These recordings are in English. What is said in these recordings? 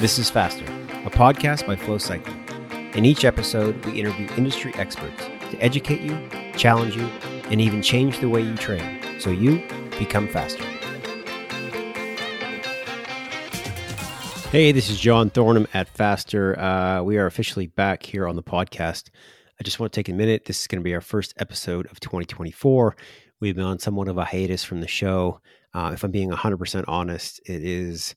This is Faster, a podcast by Flow Cycling. In each episode, we interview industry experts to educate you, challenge you, and even change the way you train so you become faster. Hey, this is John Thornham at Faster. We are officially back here on the podcast. I just want to take a minute. This is going to be our first episode of 2024. We've been on somewhat of a hiatus from the show. If I'm being 100% honest, it is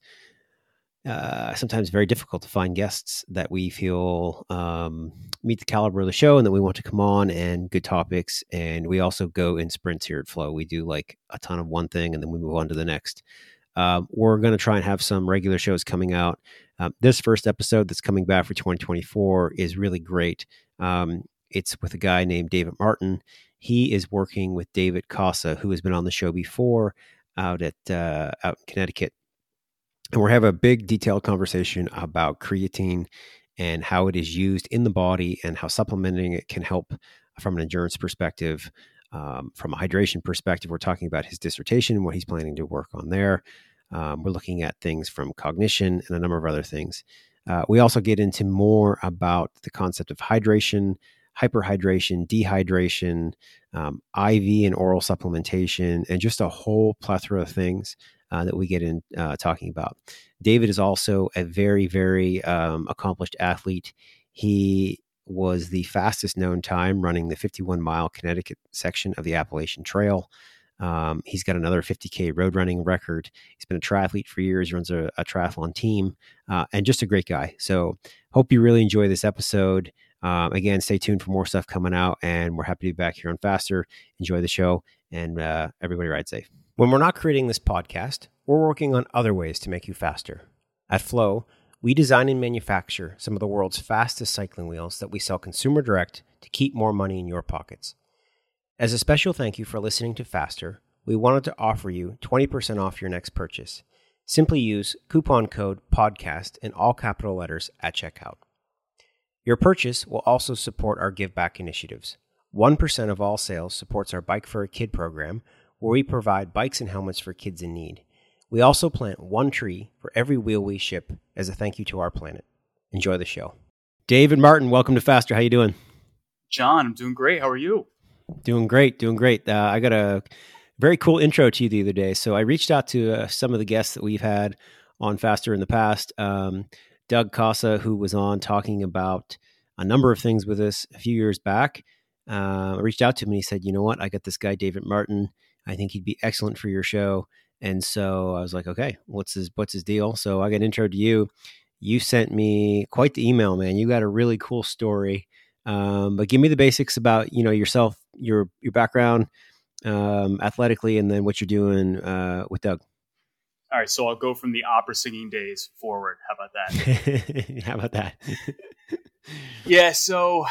sometimes very difficult to find guests that we feel meet the caliber of the show and that we want to come on and good topics. And we also go in sprints here at Flow. We do like a ton of one thing and then we move on to the next. We're going to try and have some regular shows coming out. This first episode that's coming back for 2024 is really great. It's with a guy named David Martin. He is working with David Casa, who has been on the show before out in Connecticut. And we're having a big detailed conversation about creatine and how it is used in the body and how supplementing it can help from an endurance perspective. From a hydration perspective, we're talking about his dissertation and what he's planning to work on there. We're looking at things from cognition and a number of other things. We also get into more about the concept of hydration, hyperhydration, dehydration, IV and oral supplementation, and just a whole plethora of things that we get in talking about. David is also a very, very accomplished athlete. He was the fastest known time running the 51-mile Connecticut section of the Appalachian Trail. He's got another 50K road running record. He's been a triathlete for years, runs a triathlon team, and just a great guy. So hope you really enjoy this episode. Again, stay tuned for more stuff coming out, and we're happy to be back here on Faster. Enjoy the show, and everybody ride safe. When we're not creating this podcast, we're working on other ways to make you faster. At Flow, we design and manufacture some of the world's fastest cycling wheels that we sell consumer direct to keep more money in your pockets. As a special thank you for listening to Faster, we wanted to offer you 20% off your next purchase. Simply use coupon code PODCAST in all capital letters at checkout. Your purchase will also support our Give Back initiatives. 1% of all sales supports our Bike for a Kid program, where we provide bikes and helmets for kids in need. We also plant one tree for every wheel we ship as a thank you to our planet. Enjoy the show. David Martin, welcome to Faster. How you doing? John, I'm doing great. How are you? Doing great. I got a very cool intro to you the other day. So I reached out to some of the guests that we've had on Faster in the past. Doug Casa, who was on talking about a number of things with us a few years back. I reached out to him and he said, you know what? I got this guy, David Martin. I think he'd be excellent for your show. And so I was like, okay, what's his deal? So I got intro to you. You sent me quite the email, man. You got a really cool story. But give me the basics about, yourself, your background, athletically, and then what you're doing, with Doug. All right. So I'll go from the opera singing days forward. How about that? How about that? Yeah. So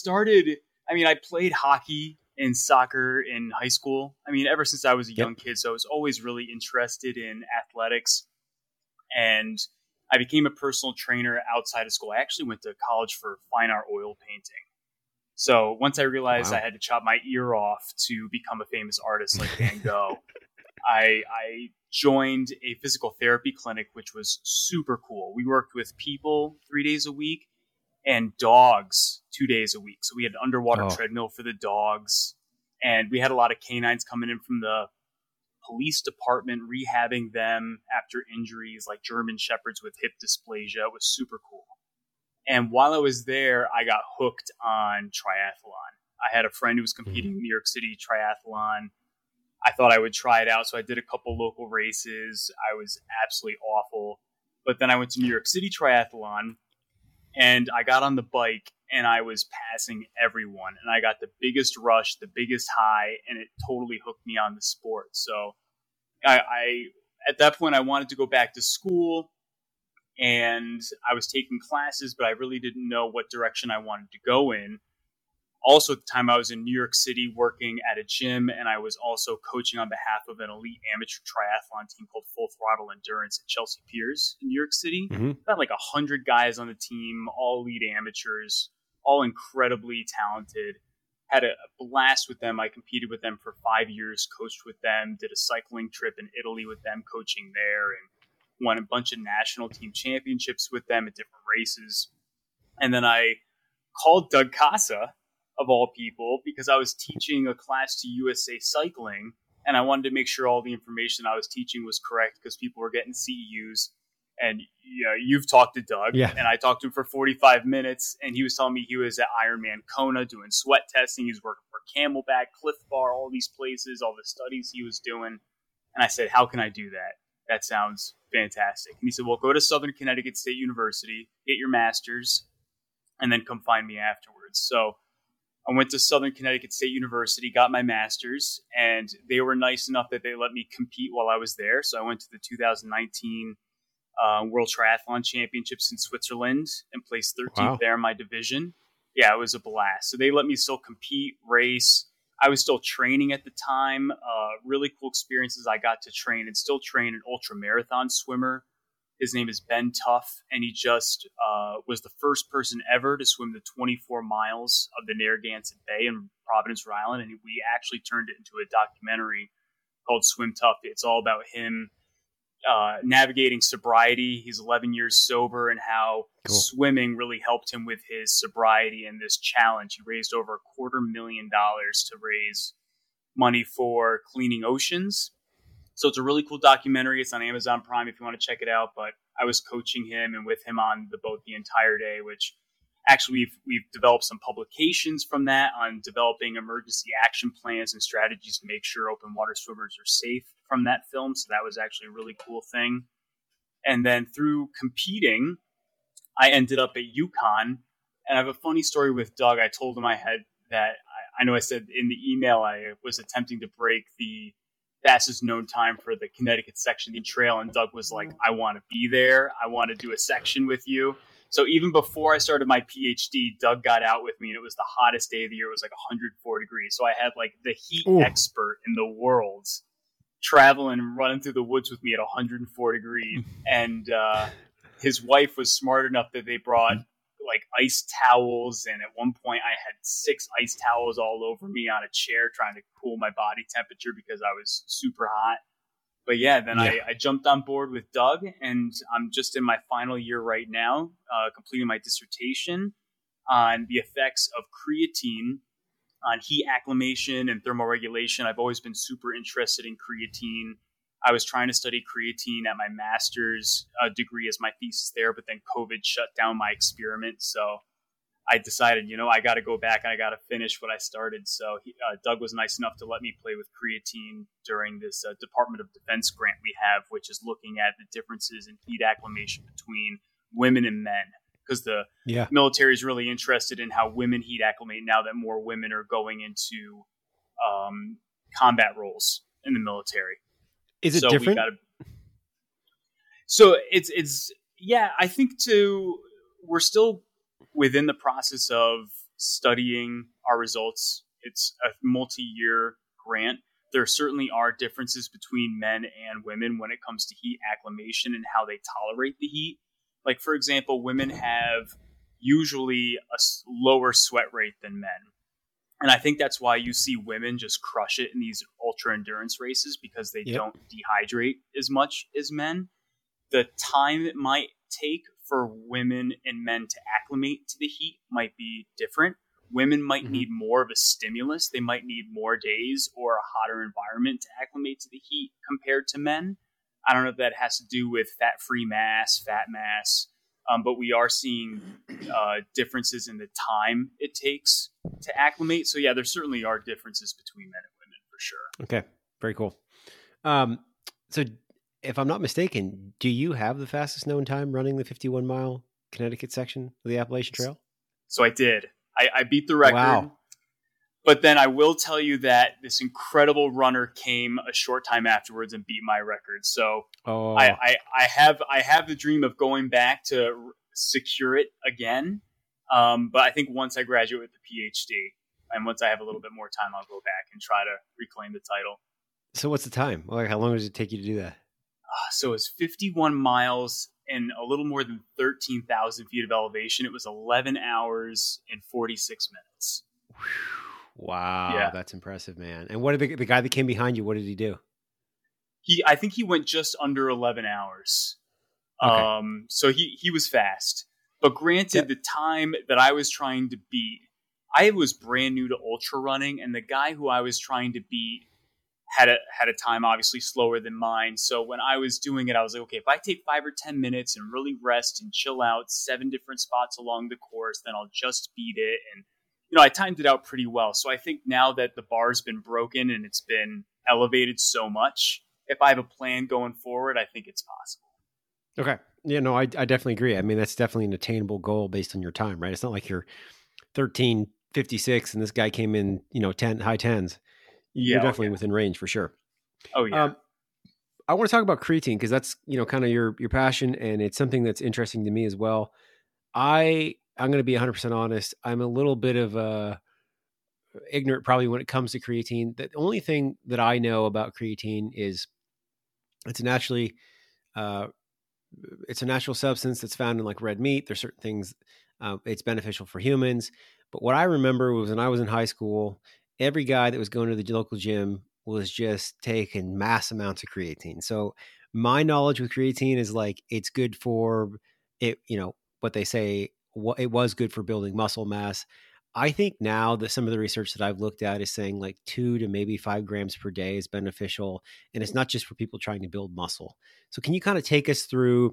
I played hockey and soccer in high school. Ever since I was a young kid. So I was always really interested in athletics, and I became a personal trainer outside of school. I actually went to college for fine art oil painting. So once I realized I had to chop my ear off to become a famous artist like Van Gogh, I joined a physical therapy clinic, which was super cool. We worked with people 3 days a week and dogs 2 days a week. So we had an underwater treadmill for the dogs, and we had a lot of canines coming in from the police department, rehabbing them after injuries like German Shepherds with hip dysplasia. It was super cool. And while I was there, I got hooked on triathlon. I had a friend who was competing in New York City triathlon. I thought I would try it out. So I did a couple local races. I was absolutely awful. But then I went to New York City triathlon, and I got on the bike and I was passing everyone, and I got the biggest rush, the biggest high, and it totally hooked me on the sport. So I at that point, I wanted to go back to school, and I was taking classes, but I really didn't know what direction I wanted to go in. Also, at the time, I was in New York City working at a gym, and I was also coaching on behalf of an elite amateur triathlon team called Full Throttle Endurance at Chelsea Piers in New York City. About like 100 guys on the team, all elite amateurs, all incredibly talented. Had a blast with them. I competed with them for 5 years, coached with them, did a cycling trip in Italy with them, coaching there. And won a bunch of national team championships with them at different races. And then I called Doug Casa, of all people, because I was teaching a class to USA Cycling, and I wanted to make sure all the information I was teaching was correct because people were getting CEUs. And you've talked to Doug, and I talked to him for 45 minutes, and he was telling me he was at Ironman Kona doing sweat testing. He was working for Camelback, Cliff Bar, all these places, all the studies he was doing. And I said, how can I do that? That sounds fantastic. And he said, well, go to Southern Connecticut State University, get your master's, and then come find me afterwards. So I went to Southern Connecticut State University, got my master's, and they were nice enough that they let me compete while I was there. So I went to the 2019 World Triathlon Championships in Switzerland and placed 13th there in my division. Yeah, it was a blast. So they let me still compete, race. I was still training at the time. Really cool experiences. I got to train and still train an ultra marathon swimmer. His name is Ben Tuff, and he just was the first person ever to swim the 24 miles of the Narragansett Bay in Providence, Rhode Island. And we actually turned it into a documentary called Swim Tough. It's all about him navigating sobriety. He's 11 years sober, and how swimming really helped him with his sobriety and this challenge. He raised over $250,000 to raise money for cleaning oceans. So it's a really cool documentary. It's on Amazon Prime if you want to check it out. But I was coaching him and with him on the boat the entire day, which actually we've developed some publications from that on developing emergency action plans and strategies to make sure open water swimmers are safe from that film. So that was actually a really cool thing. And then through competing, I ended up at UConn. And I have a funny story with Doug. I told him I know I said in the email I was attempting to break the fastest known time for the Connecticut section of the trail. And Doug was like, I want to be there. I want to do a section with you. So even before I started my PhD, Doug got out with me, and it was the hottest day of the year. It was like 104 degrees. So I had like the heat expert in the world traveling and running through the woods with me at 104 degrees. And his wife was smart enough that they brought like ice towels. And at one point I had 6 ice towels all over me on a chair trying to cool my body temperature because I was super hot. But yeah, then I jumped on board with Doug, and I'm just in my final year right now, completing my dissertation on the effects of creatine on heat acclimation and thermoregulation. I've always been super interested in creatine. I was trying to study creatine at my master's degree as my thesis there, but then COVID shut down my experiment. So I decided, I got to go back and I got to finish what I started. So Doug was nice enough to let me play with creatine during this Department of Defense grant we have, which is looking at the differences in heat acclimation between women and men. Because the military is really interested in how women heat acclimate now that more women are going into combat roles in the military. Is it different? I think we're still within the process of studying our results. It's a multi-year grant. There certainly are differences between men and women when it comes to heat acclimation and how they tolerate the heat. Like, for example, women have usually a lower sweat rate than men. And I think that's why you see women just crush it in these ultra endurance races, because they don't dehydrate as much as men. The time it might take for women and men to acclimate to the heat might be different. Women might need more of a stimulus. They might need more days or a hotter environment to acclimate to the heat compared to men. I don't know if that has to do with fat-free mass, fat mass, but we are seeing differences in the time it takes to acclimate. So yeah, there certainly are differences between men and women for sure. Okay, very cool. So if I'm not mistaken, do you have the fastest known time running the 51-mile Connecticut section of the Appalachian Trail? So I did. I beat the record. Wow. But then I will tell you that this incredible runner came a short time afterwards and beat my record. So I have the dream of going back to secure it again. But I think once I graduate with the PhD and once I have a little bit more time, I'll go back and try to reclaim the title. So what's the time? Like, how long does it take you to do that? So it's 51 miles and a little more than 13,000 feet of elevation. It was 11 hours and 46 minutes. Wow, yeah. That's impressive, man. And what did the guy that came behind you, what did he do? I think he went just under 11 hours. Okay. So he was fast. But granted, the time that I was trying to beat, I was brand new to ultra running, and the guy who I was trying to beat had a time obviously slower than mine. So when I was doing it, I was like, okay, if I take 5 or 10 minutes and really rest and chill out 7 different spots along the course, then I'll just beat it. And I timed it out pretty well. So I think now that the bar's been broken and it's been elevated so much, if I have a plan going forward, I think it's possible. Okay. Yeah, no, I definitely agree. I mean, that's definitely an attainable goal based on your time, right? It's not like you're 13:56 and this guy came in, 10 high tens. You're definitely within range for sure. Oh yeah. I want to talk about creatine because that's, kind of your passion, and it's something that's interesting to me as well. I'm going to be 100% honest. I'm a little bit of ignorant probably when it comes to creatine. The only thing that I know about creatine is it's naturally it's a natural substance that's found in like red meat. There's certain things it's beneficial for humans. But what I remember was when I was in high school, every guy that was going to the local gym was just taking mass amounts of creatine. So my knowledge with creatine is like it's good for it, what they say it was good for building muscle mass. I think now that some of the research that I've looked at is saying like 2 to maybe 5 grams per day is beneficial. And it's not just for people trying to build muscle. So can you kind of take us through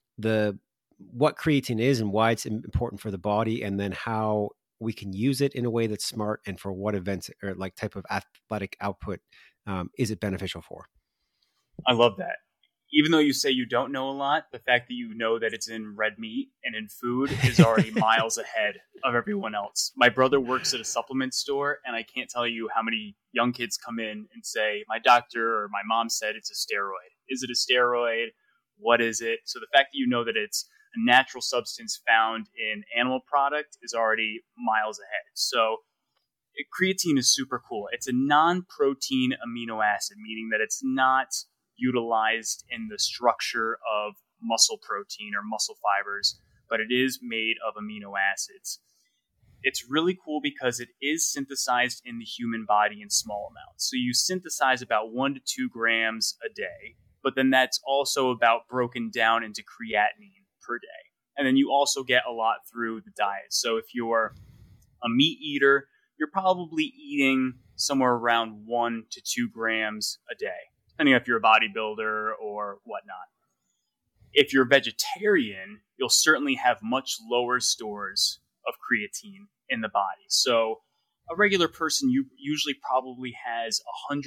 what creatine is and why it's important for the body, and then how we can use it in a way that's smart, and for what events or like type of athletic output is it beneficial for? I love that. Even though you say you don't know a lot, the fact that you know that it's in red meat and in food is already miles ahead of everyone else. My brother works at a supplement store, and I can't tell you how many young kids come in and say, my doctor or my mom said it's a steroid. Is it a steroid? What is it? So the fact that you know that it's a natural substance found in animal product is already miles ahead. So creatine is super cool. It's a non-protein amino acid, meaning that it's not utilized in the structure of muscle protein or muscle fibers, but it is made of amino acids. It's really cool because it is synthesized in the human body in small amounts. So you synthesize about 1 to 2 grams a day, but then that's also about broken down into creatinine per day. And then you also get a lot through the diet. So if you're a meat eater, you're probably eating somewhere around 1 to 2 grams a day, depending on if you're a bodybuilder or whatnot. If you're a vegetarian, you'll certainly have much lower stores of creatine in the body. So a regular person usually probably has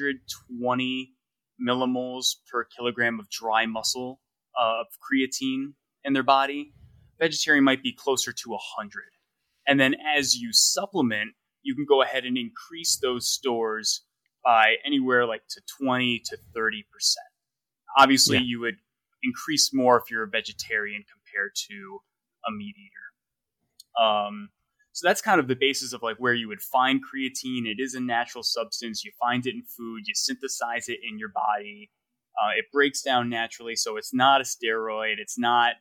120 millimoles per kilogram of dry muscle of creatine in their body. Vegetarian might be closer to 100. And then as you supplement, you can go ahead and increase those stores by anywhere like to 20 to 30%. Obviously, you would increase more if you're a vegetarian compared to a meat eater. So that's kind of the basis of like where you would find creatine. It is a natural substance. You find it in food. You synthesize it in your body. It breaks down naturally, so it's not a steroid. It's not,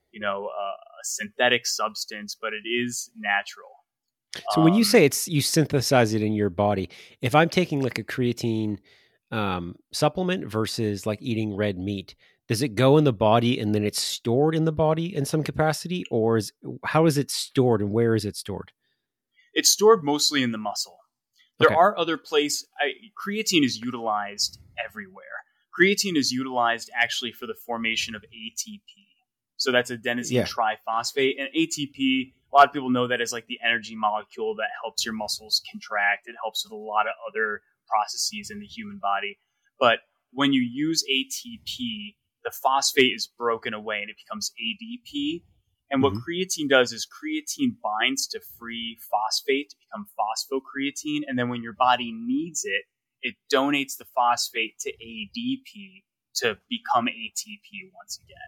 a synthetic substance, but it is natural. So when you say you synthesize it in your body, if I'm taking like a creatine supplement versus like eating red meat, does it go in the body and then it's stored in the body in some capacity, or how is it stored and where is it stored? It's stored mostly in the muscle. There are other places. Creatine is utilized everywhere. Creatine is utilized actually for the formation of ATP. So that's adenosine triphosphate. And ATP, a lot of people know that as like the energy molecule that helps your muscles contract. It helps with a lot of other processes in the human body. But when you use ATP, the phosphate is broken away and it becomes ADP. And what creatine does is creatine binds to free phosphate to become phosphocreatine. And then when your body needs it, it donates the phosphate to ADP to become ATP once again.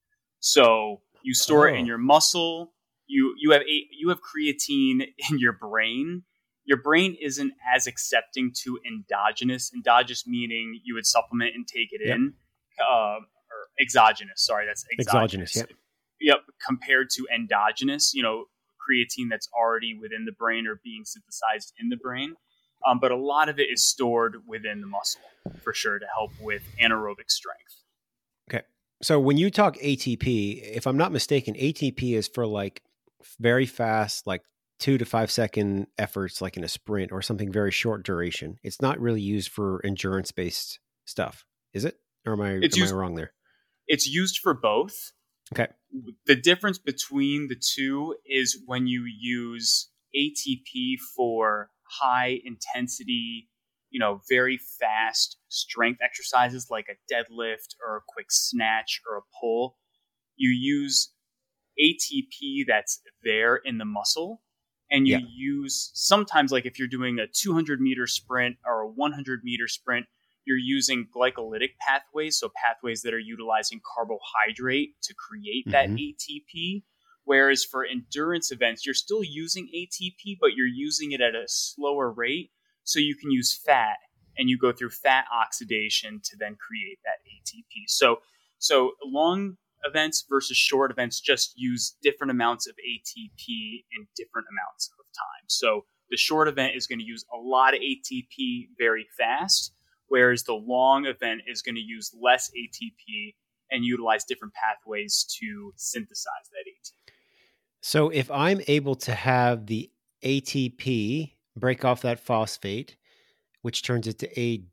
So you store it in your muscle. You have creatine in your brain. Your brain isn't as accepting to endogenous meaning you would supplement and take it in, or exogenous. Sorry, that's exogenous. Yep, compared to endogenous, creatine that's already within the brain or being synthesized in the brain. But a lot of it is stored within the muscle for sure to help with anaerobic strength. Okay. So when you talk ATP, if I'm not mistaken, ATP is for like very fast, like 2 to 5 second efforts, like in a sprint or something very short duration. It's not really used for endurance based stuff, is it? Or am I wrong there? It's used for both. Okay. The difference between the two is when you use ATP for high intensity, very fast strength exercises like a deadlift or a quick snatch or a pull, you use ATP that's there in the muscle. And you use sometimes, like if you're doing a 200-meter sprint or a 100-meter sprint, you're using glycolytic pathways, so pathways that are utilizing carbohydrate to create that ATP. Whereas for endurance events, you're still using ATP, but you're using it at a slower rate. So you can use fat, and you go through fat oxidation to then create that ATP. So long events versus short events just use different amounts of ATP in different amounts of time. So the short event is going to use a lot of ATP very fast, whereas the long event is going to use less ATP and utilize different pathways to synthesize that ATP. So if I'm able to have the ATP break off that phosphate, which turns it to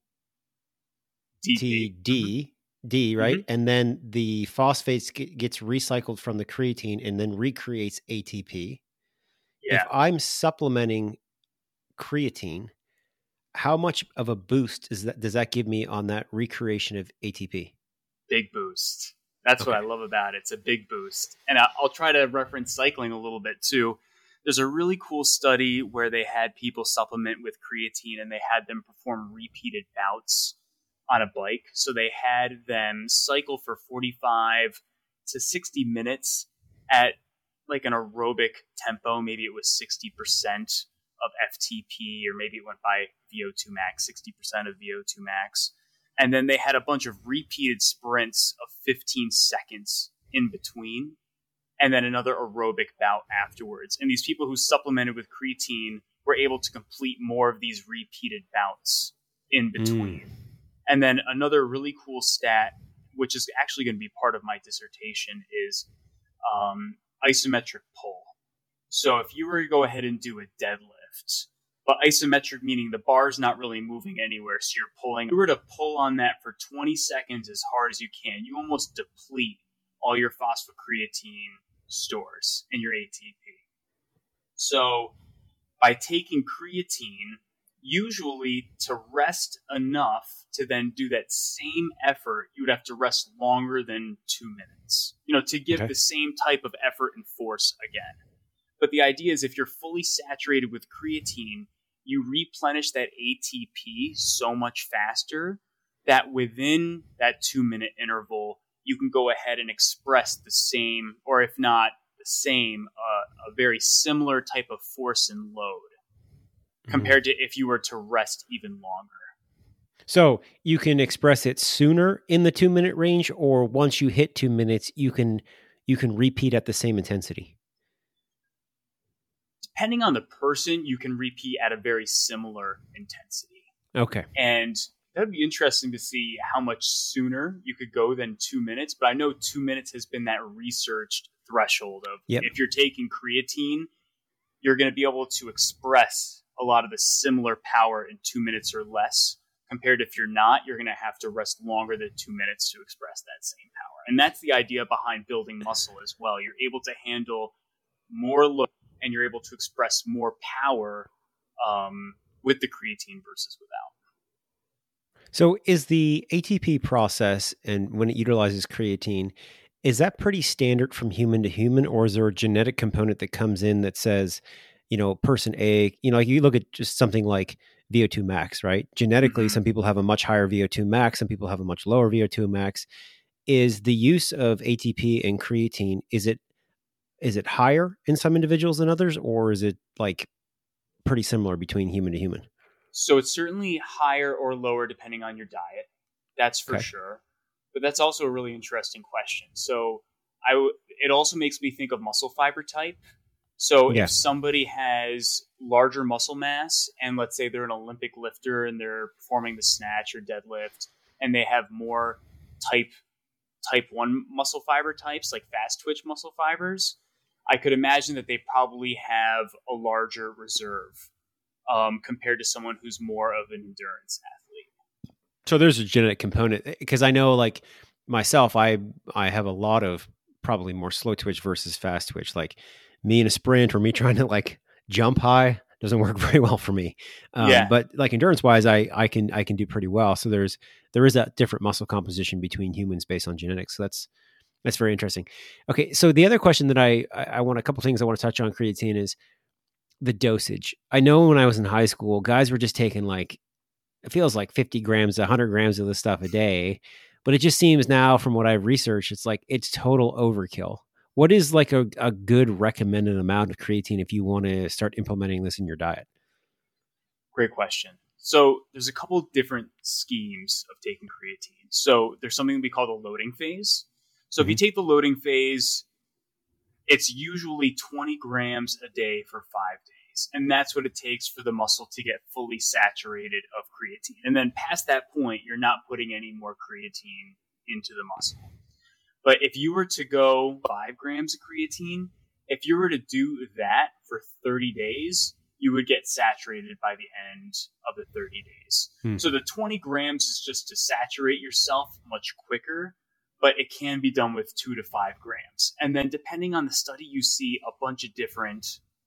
ATD, right? Mm-hmm. And then the phosphates gets recycled from the creatine and then recreates ATP. Yeah. If I'm supplementing creatine, how much of a boost does that give me on that recreation of ATP? Big boost. That's what I love about it. It's a big boost. And I'll try to reference cycling a little bit too. There's a really cool study where they had people supplement with creatine and they had them perform repeated bouts on a bike. So they had them cycle for 45 to 60 minutes at like an aerobic tempo. Maybe it was 60% of FTP, or maybe it went by VO2 max, 60% of VO2 max. And then they had a bunch of repeated sprints of 15 seconds in between, and then another aerobic bout afterwards. And these people who supplemented with creatine were able to complete more of these repeated bouts in between. And then another really cool stat, which is actually going to be part of my dissertation, is isometric pull. So if you were to go ahead and do a deadlift, but isometric meaning the bar's not really moving anywhere, so you're pulling. If you were to pull on that for 20 seconds as hard as you can, you almost deplete all your phosphocreatine stores in your ATP. So by taking creatine, usually to rest enough to then do that same effort, you would have to rest longer than 2 minutes, to give the same type of effort and force again. But the idea is if you're fully saturated with creatine, you replenish that ATP so much faster that within that 2-minute interval, you can go ahead and express the same, or if not the same, a very similar type of force and load compared to if you were to rest even longer. So you can express it sooner in the 2-minute range, or once you hit 2 minutes, you can repeat at the same intensity. Depending on the person, you can repeat at a very similar intensity. Okay. And that'd be interesting to see how much sooner you could go than 2 minutes. But I know 2 minutes has been that researched threshold of if you're taking creatine, you're going to be able to express a lot of the similar power in 2 minutes or less. Compared to if you're not, you're going to have to rest longer than 2 minutes to express that same power. And that's the idea behind building muscle as well. You're able to handle more load and you're able to express more power with the creatine versus without. So is the ATP process, and when it utilizes creatine, is that pretty standard from human to human, or is there a genetic component that comes in that says, person A, like you look at just something like VO2 max, right? Genetically, some people have a much higher VO2 max, some people have a much lower VO2 max. Is the use of ATP and creatine, is it higher in some individuals than others, or is it like pretty similar between human to human? So it's certainly higher or lower depending on your diet. That's for sure. But that's also a really interesting question. So it also makes me think of muscle fiber type. So if somebody has larger muscle mass, and let's say they're an Olympic lifter and they're performing the snatch or deadlift, and they have more type type 1 muscle fiber types, like fast twitch muscle fibers, I could imagine that they probably have a larger reserve compared to someone who's more of an endurance athlete. So there's a genetic component, because I know, like myself, I have a lot of probably more slow twitch versus fast twitch. Like me in a sprint or me trying to like jump high doesn't work very well for me. But like endurance wise, I can do pretty well. So there is that different muscle composition between humans based on genetics. So that's very interesting. Okay, so the other question that I want, a couple things I want to touch on creatine is the dosage. I know when I was in high school, guys were just taking like, it feels like 50 grams, 100 grams of this stuff a day. But it just seems now, from what I've researched, it's like it's total overkill. What is like a good recommended amount of creatine if you want to start implementing this in your diet? Great question. So there's a couple different schemes of taking creatine. So there's something we call the loading phase. So if you take the loading phase, it's usually 20 grams a day for 5 days. And that's what it takes for the muscle to get fully saturated of creatine. And then past that point, you're not putting any more creatine into the muscle. But if you were to go 5 grams of creatine, if you were to do that for 30 days, you would get saturated by the end of the 30 days. So the 20 grams is just to saturate yourself much quicker, but it can be done with 2 to 5 grams. And then depending on the study, you see a bunch of different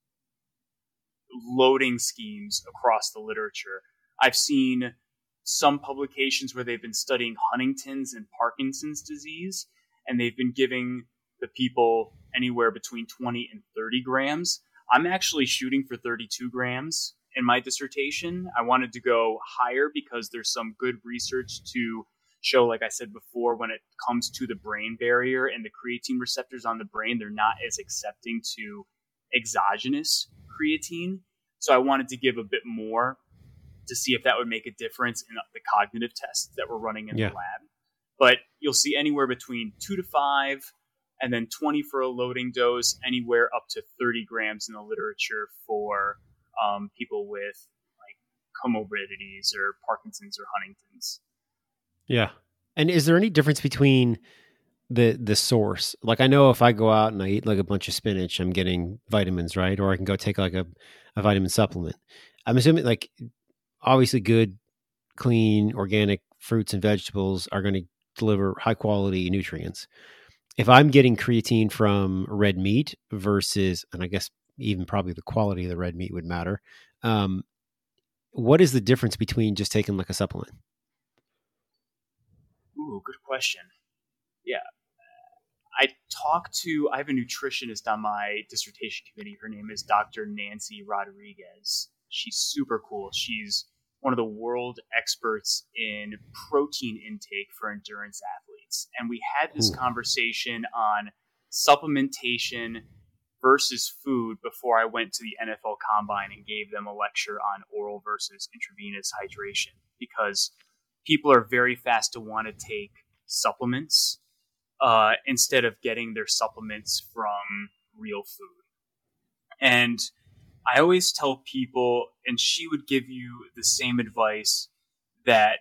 loading schemes across the literature. I've seen some publications where they've been studying Huntington's and Parkinson's disease, and they've been giving the people anywhere between 20 and 30 grams. I'm actually shooting for 32 grams in my dissertation. I wanted to go higher because there's some good research to show, like I said before, when it comes to the brain barrier and the creatine receptors on the brain, they're not as accepting to exogenous creatine. So I wanted to give a bit more to see if that would make a difference in the cognitive tests that we're running in the lab. But you'll see anywhere between 2 to 5 and then 20 for a loading dose, anywhere up to 30 grams in the literature for people with like comorbidities or Parkinson's or Huntington's. Yeah. And is there any difference between the source? Like, I know if I go out and I eat like a bunch of spinach, I'm getting vitamins, right? Or I can go take like a vitamin supplement. I'm assuming, like, obviously good, clean, organic fruits and vegetables are going to deliver high quality nutrients. If I'm getting creatine from red meat versus, and I guess even probably the quality of the red meat would matter, what is the difference between just taking like a supplement? Ooh, good question. Yeah. I have a nutritionist on my dissertation committee. Her name is Dr. Nancy Rodriguez. She's super cool. She's one of the world experts in protein intake for endurance athletes. And we had this conversation on supplementation versus food before I went to the NFL Combine and gave them a lecture on oral versus intravenous hydration, because people are very fast to want to take supplements instead of getting their supplements from real food. And I always tell people, and she would give you the same advice, that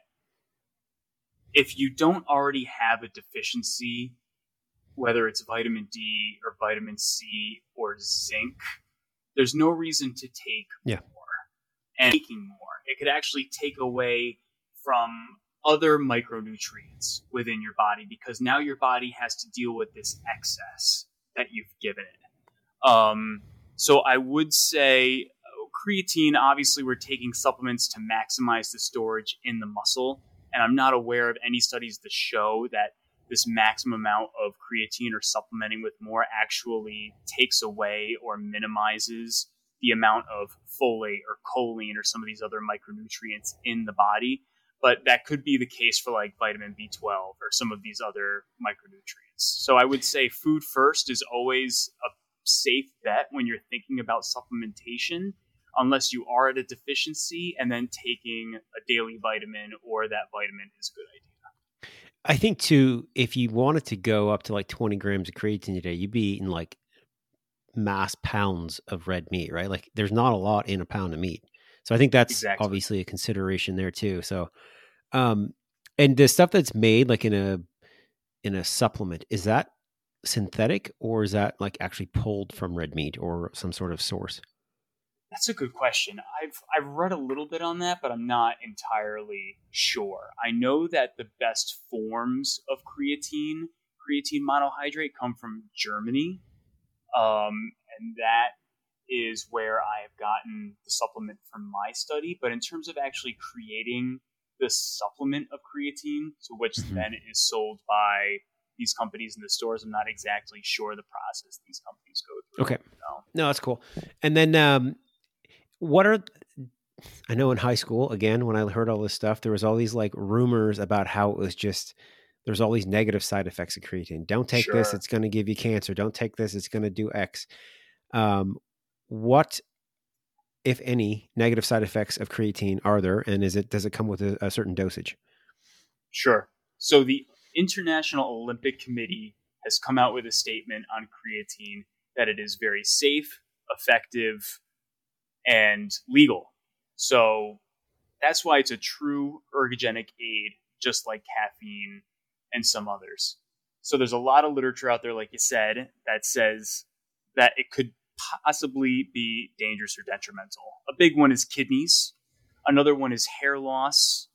if you don't already have a deficiency, whether it's vitamin D or vitamin C or zinc, there's no reason to take more. And taking more, it could actually take away from other micronutrients within your body, because now your body has to deal with this excess that you've given it. So I would say creatine, obviously we're taking supplements to maximize the storage in the muscle. And I'm not aware of any studies that show that this maximum amount of creatine or supplementing with more actually takes away or minimizes the amount of folate or choline or some of these other micronutrients in the body. But that could be the case for like vitamin B12 or some of these other micronutrients. So I would say food first is always a safe bet when you're thinking about supplementation, unless you are at a deficiency, and then taking a daily vitamin or that vitamin is a good idea. I think too, if you wanted to go up to like 20 grams of creatine a day, you'd be eating like mass pounds of red meat, right? Like there's not a lot in a pound of meat. So I think that's obviously a consideration there too. So, and the stuff that's made like in in a supplement, is that synthetic or is that like actually pulled from red meat or some sort of source? That's a good question. I've read a little bit on that, but I'm not entirely sure. I know that the best forms of creatine monohydrate, come from Germany, and that is where I have gotten the supplement from my study. But in terms of actually creating the supplement of creatine, to which then is sold by these companies in the stores, I'm not exactly sure the process these companies go through. Okay. No, that's cool. And then I know in high school, again, when I heard all this stuff, there was all these like rumors about how it was just, there's all these negative side effects of creatine. Don't take this, it's going to give you cancer. Don't take this, it's going to do X. What, if any, negative side effects of creatine are there? And does it come with a certain dosage? Sure. So the International Olympic Committee has come out with a statement on creatine that it is very safe, effective, and legal. So that's why it's a true ergogenic aid, just like caffeine and some others. So there's a lot of literature out there, like you said, that says that it could possibly be dangerous or detrimental. A big one is kidneys. Another one is hair loss.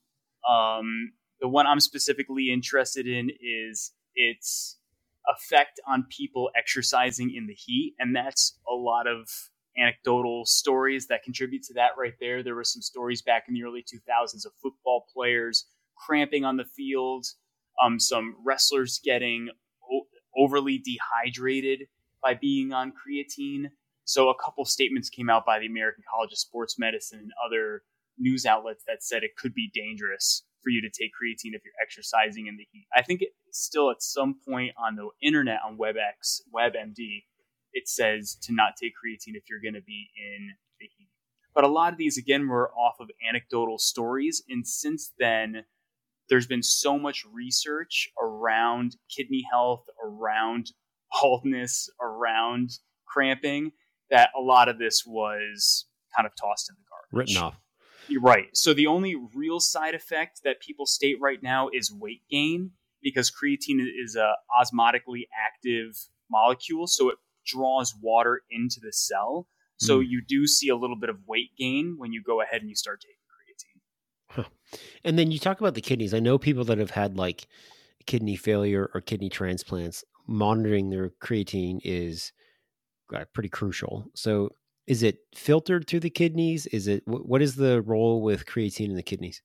The one I'm specifically interested in is its effect on people exercising in the heat. And that's a lot of anecdotal stories that contribute to that right there. There were some stories back in the early 2000s of football players cramping on the field, some wrestlers getting overly dehydrated by being on creatine. So a couple statements came out by the American College of Sports Medicine and other news outlets that said it could be dangerous for you to take creatine if you're exercising in the heat. I think it's still at some point on the internet on WebMD, it says to not take creatine if you're going to be in the heat. But a lot of these, again, were off of anecdotal stories. And since then, there's been so much research around kidney health, around baldness, around cramping, that a lot of this was kind of tossed in the garbage. Written off. You're right. So the only real side effect that people state right now is weight gain, because creatine is a osmotically active molecule. So it draws water into the cell. So you do see a little bit of weight gain when you go ahead and you start taking creatine. Huh. And then you talk about the kidneys. I know people that have had like kidney failure or kidney transplants, monitoring their creatine is pretty crucial. So is it filtered through the kidneys? What is the role with creatine in the kidneys?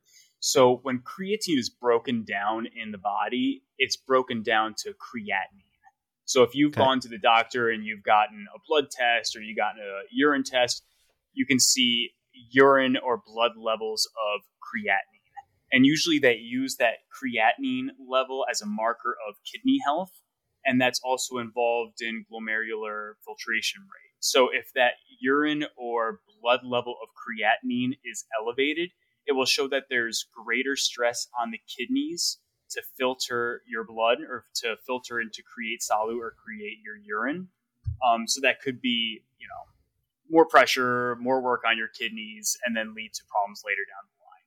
So when creatine is broken down in the body, it's broken down to creatinine. So if you've gone to the doctor and you've gotten a blood test or you've gotten a urine test, you can see urine or blood levels of creatinine. And usually they use that creatinine level as a marker of kidney health. And that's also involved in glomerular filtration rate. So if that urine or blood level of creatinine is elevated, it will show that there's greater stress on the kidneys to filter your blood or to filter and to create solute or create your urine. So that could be, more pressure, more work on your kidneys, and then lead to problems later down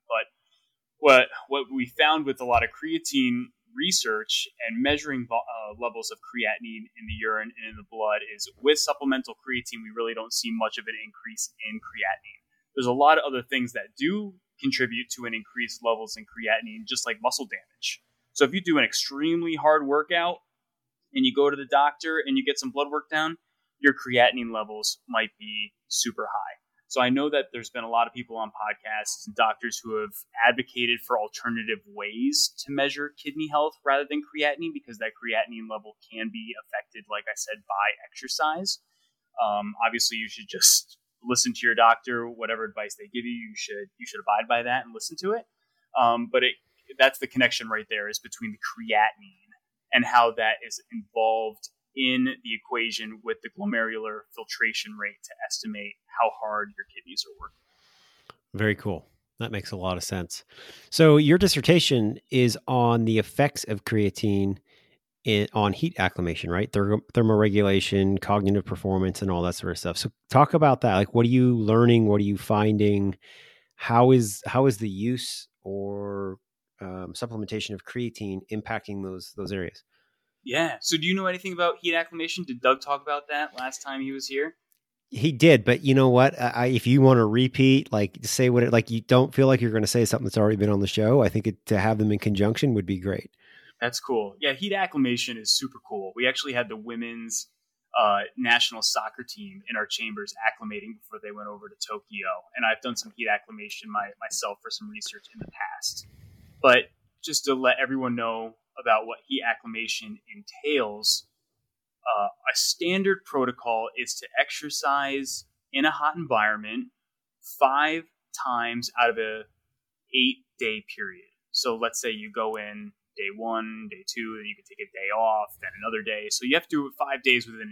the line. But what we found with a lot of creatine research and measuring levels of creatinine in the urine and in the blood is with supplemental creatine, we really don't see much of an increase in creatinine. There's a lot of other things that do contribute to an increased levels in creatinine, just like muscle damage. So if you do an extremely hard workout and you go to the doctor and you get some blood work done, your creatinine levels might be super high. So I know that there's been a lot of people on podcasts and doctors who have advocated for alternative ways to measure kidney health rather than creatinine, because that creatinine level can be affected, like I said, by exercise. Obviously, you should just listen to your doctor. Whatever advice they give you, you should abide by that and listen to it. But that's the connection right there, is between the creatinine and how that is involved in the equation with the glomerular filtration rate to estimate how hard your kidneys are working. Very cool. That makes a lot of sense. So your dissertation is on the effects of creatine on heat acclimation, right? Thermoregulation, cognitive performance, and all that sort of stuff. So talk about that. Like, what are you learning? What are you finding? How is the use or supplementation of creatine impacting those areas. Yeah. So do you know anything about heat acclimation? Did Doug talk about that last time he was here? He did, but you know what? If you want to repeat, like say what it, like you don't feel like you're going to say something that's already been on the show, I think to have them in conjunction would be great. That's cool. Yeah, heat acclimation is super cool. We actually had the women's national soccer team in our chambers acclimating before they went over to Tokyo, and I've done some heat acclimation myself for some research in the past. But just to let everyone know about what heat acclimation entails, a standard protocol is to exercise in a hot environment 5 times out of a 8-day period. So let's say you go in day 1, day 2, then you can take a day off, then another day. So you have to do it 5 days within an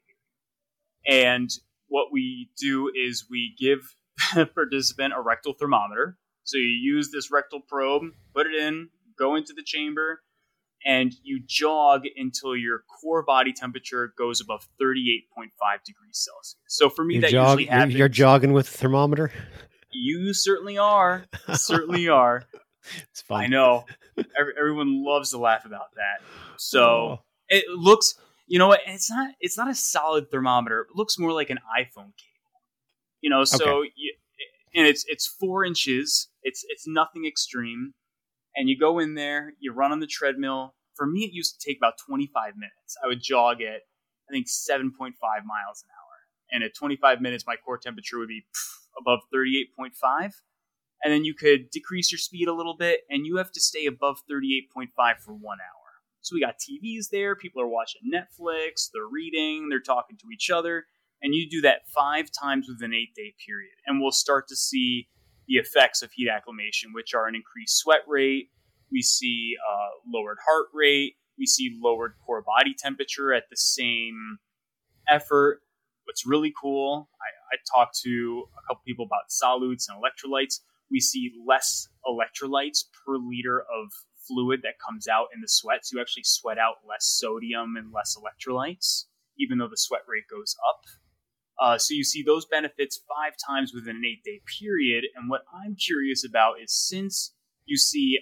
8-day period. And what we do is we give the participant a rectal thermometer. So you use this rectal probe, put it in, go into the chamber, and you jog until your core body temperature goes above 38.5 degrees Celsius. So for me, usually happens. You're jogging with a thermometer? You certainly are. Certainly are. It's fun. I know. Everyone loves to laugh about that. So It looks, you know what? It's not a solid thermometer. It looks more like an iPhone cable. So okay. And it's 4 inches. It's nothing extreme. And you go in there, you run on the treadmill. For me, it used to take about 25 minutes. I would jog at, I think, 7.5 miles an hour. And at 25 minutes, my core temperature would be above 38.5. And then you could decrease your speed a little bit, and you have to stay above 38.5 for 1 hour. So we got TVs there. People are watching Netflix. They're reading. They're talking to each other. And you do that 5 times within an 8-day period. And we'll start to see the effects of heat acclimation, which are an increased sweat rate. We see lowered heart rate. We see lowered core body temperature at the same effort. What's really cool, I talked to a couple people about solutes and electrolytes. We see less electrolytes per liter of fluid that comes out in the sweat. So you actually sweat out less sodium and less electrolytes, even though the sweat rate goes up. So you see those benefits 5 times within an 8-day period. And what I'm curious about is, since you see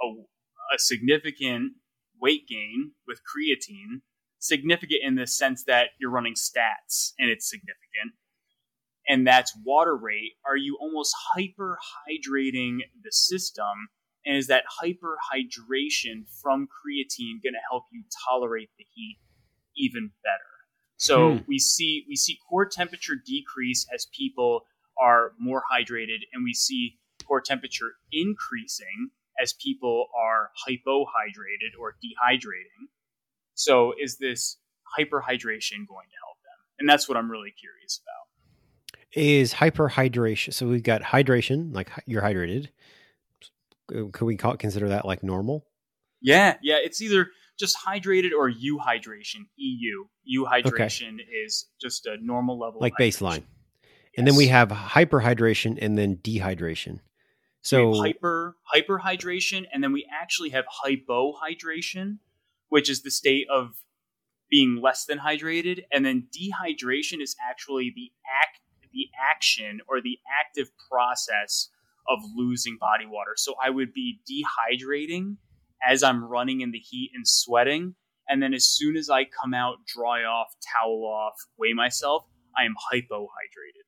a significant weight gain with creatine, significant in the sense that you're running stats and it's significant, and that's water rate, are you almost hyperhydrating the system? And is that hyperhydration from creatine going to help you tolerate the heat even better? So we see core temperature decrease as people are more hydrated, and we see core temperature increasing as people are hypohydrated or dehydrating. So is this hyperhydration going to help them? And that's what I'm really curious about. Is hyperhydration, so we've got hydration, like you're hydrated. Could we consider that like normal? Yeah, it's either just hydrated or euhydration, EU. Euhydration is just a normal level like of hydration. Baseline. Yes. And then we have hyperhydration and then dehydration. So we have hyperhydration, and then we actually have hypohydration, which is the state of being less than hydrated. And then dehydration is actually the action or the active process of losing body water. So I would be dehydrating as I'm running in the heat and sweating. And then as soon as I come out, dry off, towel off, weigh myself, I am hypohydrated.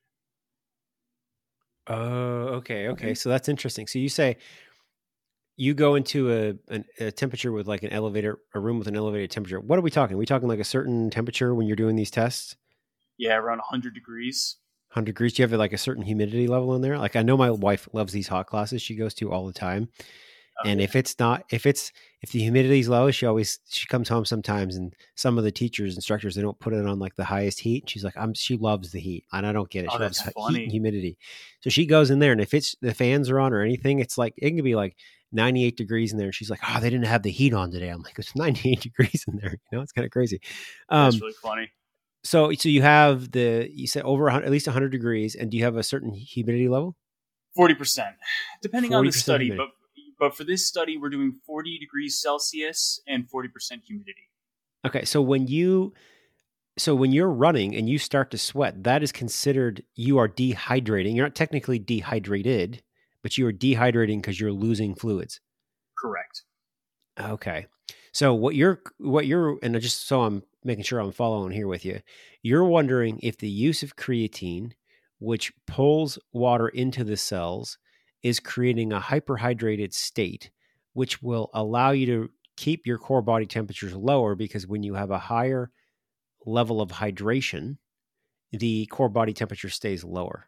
Oh, okay. So that's interesting. So you say you go into a temperature with like a room with an elevated temperature. What are we talking? Are we talking like a certain temperature when you're doing these tests? Yeah, around 100 degrees. 100 degrees. Do you have like a certain humidity level in there? Like I know my wife loves these hot classes she goes to all the time. And if the humidity is low, she comes home sometimes, and some of the instructors, they don't put it on like the highest heat. She's like, she loves the heat, and I don't get it. She loves heat and humidity. So she goes in there, and if the fans are on or anything, it's like, it can be like 98 degrees in there. And she's like, they didn't have the heat on today. I'm like, it's 98 degrees in there. It's kind of crazy. That's really funny. So you have you said over at least 100 degrees, and do you have a certain humidity level? 40%, depending on the study, humidity. But for this study, we're doing 40 degrees Celsius and 40% humidity. Okay, so when you're running and you start to sweat, that is considered you are dehydrating. You're not technically dehydrated, but you are dehydrating because you're losing fluids. Correct. Okay. So and just so I'm making sure I'm following here with you, you're wondering if the use of creatine, which pulls water into the cells, is creating a hyperhydrated state, which will allow you to keep your core body temperatures lower, because when you have a higher level of hydration, the core body temperature stays lower.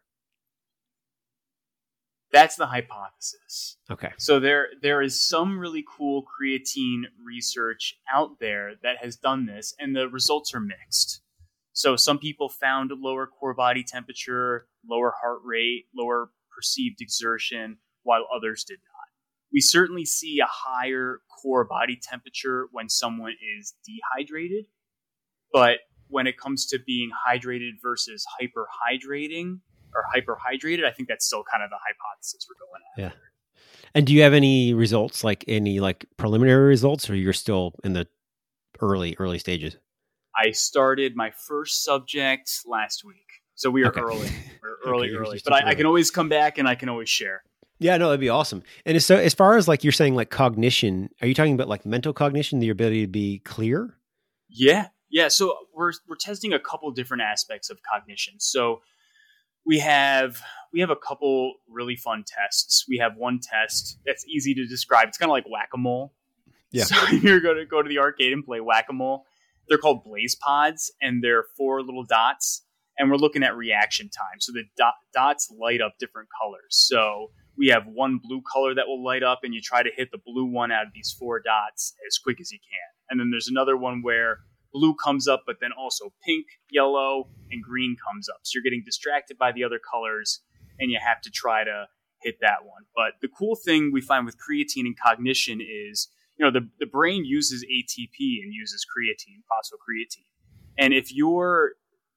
That's the hypothesis. Okay. So there is some really cool creatine research out there that has done this, and the results are mixed. So some people found lower core body temperature, lower heart rate, lower perceived exertion, while others did not. We certainly see a higher core body temperature when someone is dehydrated, but when it comes to being hydrated versus hyperhydrating or hyperhydrated, I think that's still kind of the hypothesis we're going at. Yeah. And do you have any results, like any like preliminary results, or you're still in the early stages? I started my first subject last week. So we are early. We're early. But I can always come back and I can always share. Yeah, no, that'd be awesome. And so as far as like you're saying, like cognition, are you talking about like mental cognition, the ability to be clear? Yeah. So we're testing a couple different aspects of cognition. So we have a couple really fun tests. We have one test that's easy to describe. It's kind of like whack-a-mole. Yeah. So you're going to go to the arcade and play whack-a-mole. They're called blaze pods, and they're 4 little dots. And we're looking at reaction time. So the dots light up different colors. So we have one blue color that will light up, and you try to hit the blue one out of these 4 dots as quick as you can. And then there's another one where blue comes up, but then also pink, yellow, and green comes up. So you're getting distracted by the other colors, and you have to try to hit that one. But the cool thing we find with creatine and cognition is, the brain uses ATP and uses creatine, phosphocreatine. And if you're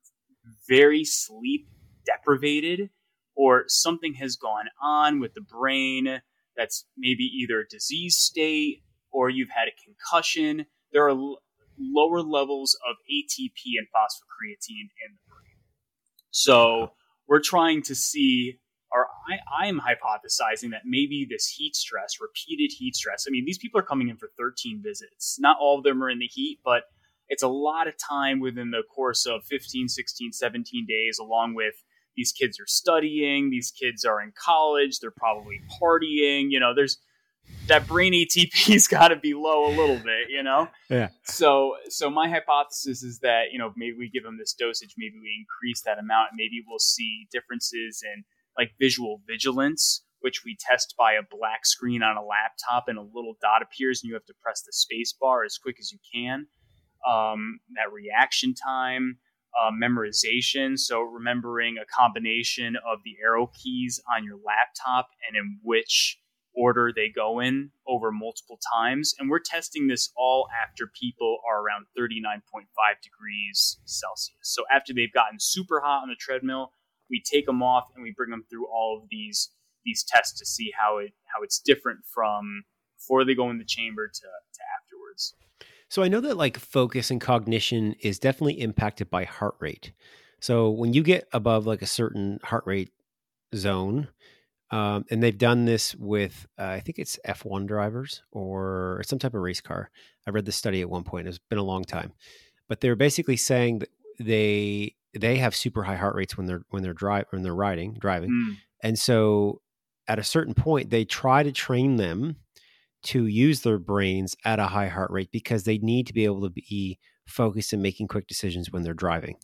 very sleep deprivated, or something has gone on with the brain that's maybe either a disease state or you've had a concussion, there are lower levels of ATP and phosphocreatine in the brain. So we're trying to see, or I am hypothesizing that maybe this heat stress, repeated heat stress, I mean, these people are coming in for 13 visits. Not all of them are in the heat, but it's a lot of time within the course of 15, 16, 17 days, along with these kids are studying, these kids are in college, they're probably partying, there's that brain ATP's got to be low a little bit, Yeah. So my hypothesis is that, maybe we give them this dosage, maybe we increase that amount, and maybe we'll see differences in like visual vigilance, which we test by a black screen on a laptop, and a little dot appears and you have to press the space bar as quick as you can. That reaction time, memorization. So remembering a combination of the arrow keys on your laptop and in which order they go in over multiple times. And we're testing this all after people are around 39.5 degrees Celsius. So after they've gotten super hot on the treadmill, we take them off and we bring them through all of these tests to see how it's different from before they go in the chamber to afterwards. So I know that like focus and cognition is definitely impacted by heart rate. So when you get above like a certain heart rate zone, and they've done this with, I think it's F1 drivers or some type of race car. I read the study at one point. It's been a long time, but they're basically saying that they have super high heart rates when they're driving, and so at a certain point they try to train them to use their brains at a high heart rate because they need to be able to be focused and making quick decisions when they're driving.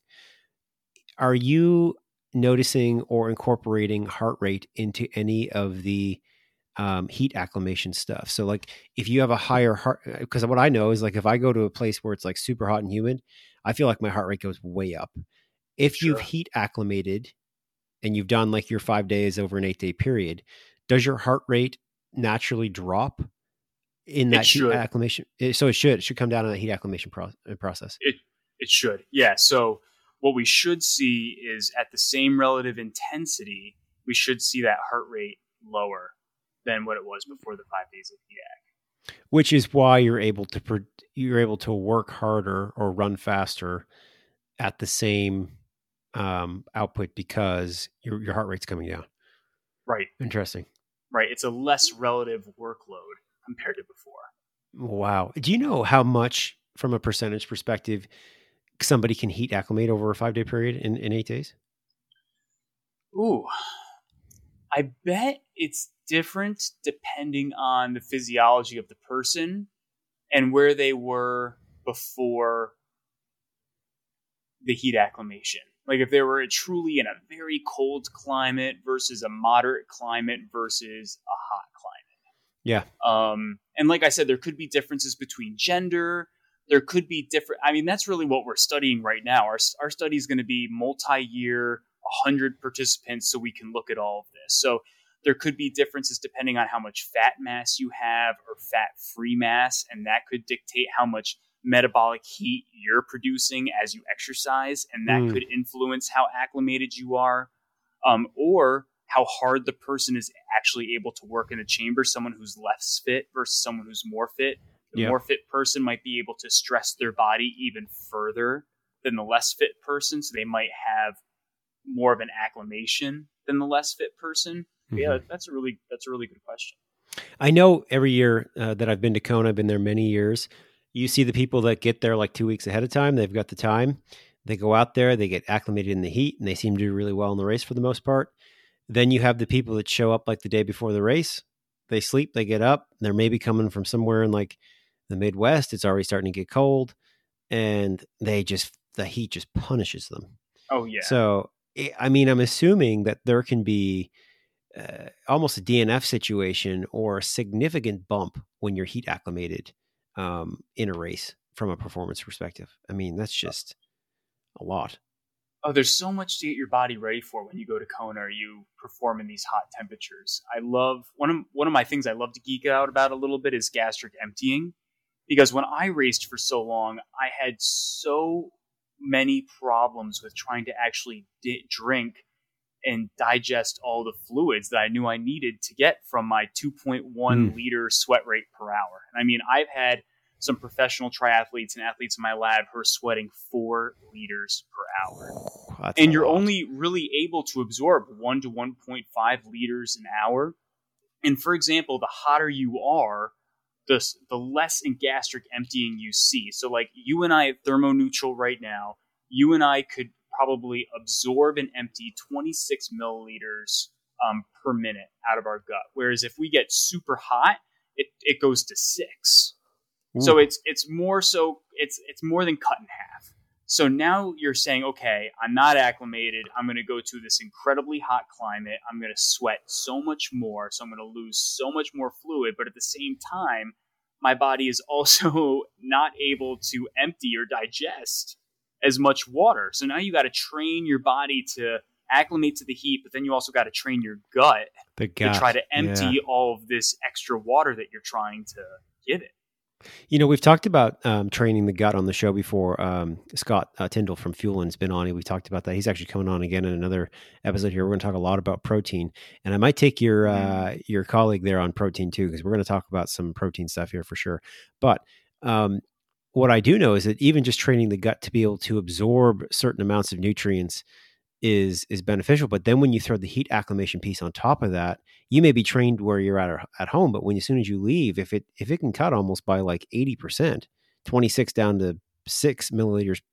Are you noticing or incorporating heart rate into any of the heat acclimation stuff? So like if you have a higher heart, because what I know is like if I go to a place where it's like super hot and humid, I feel like my heart rate goes way up. If you've heat acclimated and you've done like your 5 days over an 8-day period, does your heart rate naturally drop in that heat acclimation? So it should come down in that heat acclimation process. It should. Yeah. So what we should see is at the same relative intensity, we should see that heart rate lower than what it was before the 5 days of heat acc. Which is why you're able to work harder or run faster at the same output because your heart rate's coming down. Right. Interesting. Right. It's a less relative workload. compared to before. Wow. Do you know how much, from a percentage perspective, somebody can heat acclimate over a 5-day period in 8 days? Ooh, I bet it's different depending on the physiology of the person and where they were before the heat acclimation. Like if they were truly in a very cold climate versus a moderate climate versus a hot climate. Yeah. And like I said, there could be differences between gender. There could be different. I mean, that's really what we're studying right now. Our study is going to be multi-year, 100 participants, so we can look at all of this. So there could be differences depending on how much fat mass you have or fat-free mass, and that could dictate how much metabolic heat you're producing as you exercise, and that could influence how acclimated you are, or how hard the person is actually able to work in a chamber. Someone who's less fit versus someone who's more fit. The more fit person might be able to stress their body even further than the less fit person, so they might have more of an acclimation than the less fit person. Yeah, that's a really good question. I know every year that I've been to Kona, I've been there many years. You see the people that get there like 2 weeks ahead of time. They've got the time. They go out there, they get acclimated in the heat, and they seem to do really well in the race for the most part. Then you have the people that show up like the day before the race. They sleep, they get up. They're maybe coming from somewhere in like the Midwest. It's already starting to get cold, and the heat just punishes them. Oh, yeah. So, I mean, I'm assuming that there can be almost a DNF situation or a significant bump when you're heat acclimated in a race from a performance perspective. I mean, that's just a lot. Oh, there's so much to get your body ready for when you go to Kona or you perform in these hot temperatures. I love one of my things I love to geek out about a little bit is gastric emptying, because when I raced for so long, I had so many problems with trying to actually drink and digest all the fluids that I knew I needed to get from my 2.1 liter sweat rate per hour. And I mean, I've had some professional triathletes and athletes in my lab who are sweating 4 liters per hour. And you're only really able to absorb 1 to 1.5 liters an hour. And for example, the hotter you are, the less in gastric emptying you see. So like you and I at thermoneutral right now, you and I could probably absorb and empty 26 milliliters per minute out of our gut. Whereas if we get super hot, it goes to 6. Ooh. So it's more than cut in half. So now you're saying, okay, I'm not acclimated. I'm going to go to this incredibly hot climate. I'm going to sweat so much more. So I'm going to lose so much more fluid. But at the same time, my body is also not able to empty or digest as much water. So now you got to train your body to acclimate to the heat, but then you also got to train your gut to try to empty all of this extra water that you're trying to give it. You know, we've talked about training the gut on the show before. Scott Tyndall from Fuelin's been on, and we talked about that. He's actually coming on again in another episode here. We're going to talk a lot about protein, and I might take your colleague there on protein too, because we're going to talk about some protein stuff here for sure. But what I do know is that even just training the gut to be able to absorb certain amounts of nutrients is beneficial. But then when you throw the heat acclimation piece on top of that, you may be trained where you're at home, but as soon as you leave, if it can cut almost by like 80%, 26 down to 6 milliliters,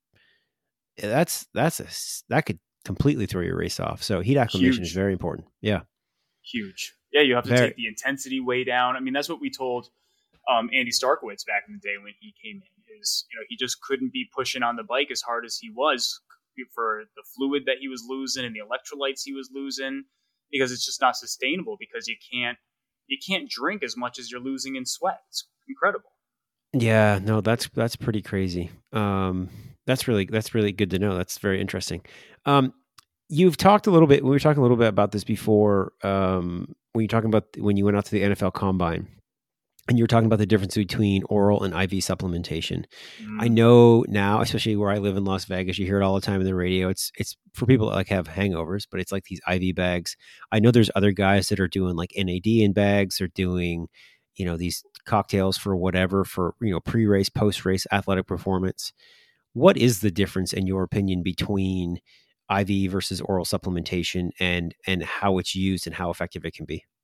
that could completely throw your race off. So heat acclimation is very important. Yeah. Huge. Yeah. You have to take the intensity way down. I mean, that's what we told Andy Starkowitz back in the day when he came in, is, he just couldn't be pushing on the bike as hard as he was for the fluid that he was losing and the electrolytes he was losing, because it's just not sustainable, because you can't drink as much as you're losing in sweat. It's incredible. Yeah, no, that's pretty crazy. That's really good to know. That's very interesting. You've talked a little bit, we were talking a little bit about this before, when you're talking about when you went out to the NFL Combine. And you were talking about the difference between oral and IV supplementation. I know now, especially where I live in Las Vegas, you hear it all the time in the radio. It's for people that like have hangovers, but it's like these IV bags. I know there's other guys that are doing like NAD in bags, or doing, these cocktails for whatever, for, pre-race, post-race athletic performance. What is the difference, in your opinion, between IV versus oral supplementation, and how it's used and how effective it can be?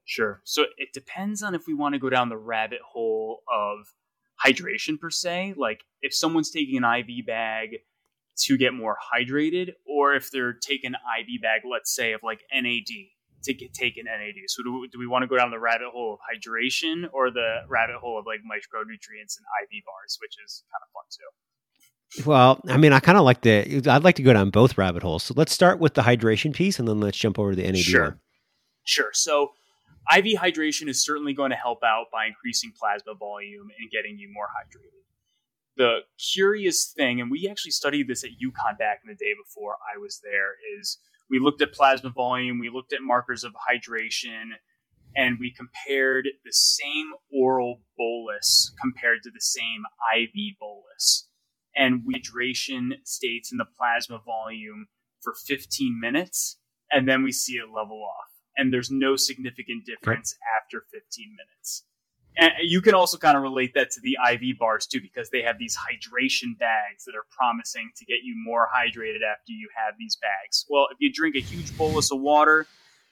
Sure. So it depends on if we want to go down the rabbit hole of hydration per se, like if someone's taking an IV bag to get more hydrated, or if they're taking an IV bag, let's say of like NAD to take an NAD. So do we want to go down the rabbit hole of hydration or the rabbit hole of like micronutrients and IV bars, which is kind of fun too? Well, I mean, I'd like to go down both rabbit holes. So let's start with the hydration piece and then let's jump over to the NAD one. Sure. So IV hydration is certainly going to help out by increasing plasma volume and getting you more hydrated. The curious thing, and we actually studied this at UConn back in the day before I was there, is we looked at plasma volume, we looked at markers of hydration, and we compared the same oral bolus compared to the same IV bolus. And hydration states in the plasma volume for 15 minutes, and then we see it level off. And there's no significant difference after 15 minutes. And you can also kind of relate that to the IV bars too, because they have these hydration bags that are promising to get you more hydrated after you have these bags. Well, if you drink a huge bolus of water,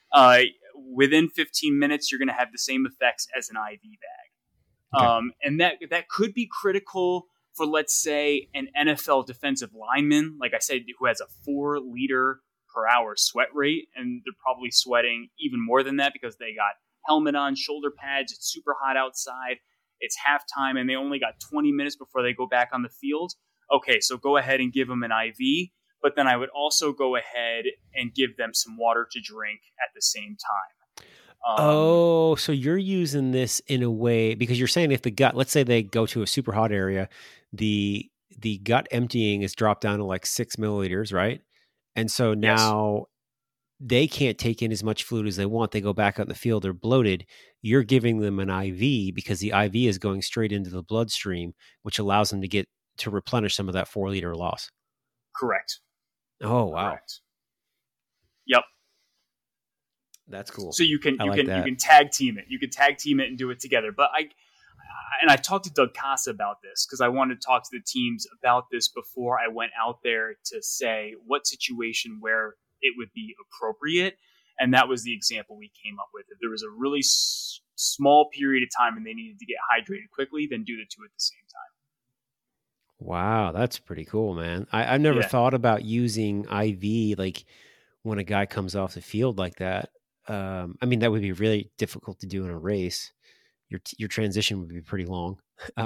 within 15 minutes, you're going to have the same effects as an IV bag. Okay. And that could be critical for, let's say, an NFL defensive lineman, like I said, who has a 4 liter per hour sweat rate, and they're probably sweating even more than that because they got helmet on, shoulder pads, it's super hot outside, it's halftime, and they only got 20 minutes before they go back on the field. Okay, so go ahead and give them an IV, but then I would also go ahead and give them some water to drink at the same time. So you're using this in a way, because you're saying if the gut, let's say they go to a super hot area, the gut emptying is dropped down to like 6 milliliters, right? And so now they can't take in as much fluid as they want. They go back out in the field, they're bloated. You're giving them an IV because the IV is going straight into the bloodstream, which allows them to replenish some of that 4 liter loss. Correct. Oh, wow. Correct. Yep. That's cool. So you can tag team it. You can tag team it and do it together. But I talked to Doug Casa about this because I wanted to talk to the teams about this before I went out there to say what situation where it would be appropriate. And that was the example we came up with. If there was a really small period of time and they needed to get hydrated quickly, then do the two at the same time. Wow, that's pretty cool, man. I've never thought about using IV like when a guy comes off the field like that. I mean, that would be really difficult to do in a race. Your transition would be pretty long.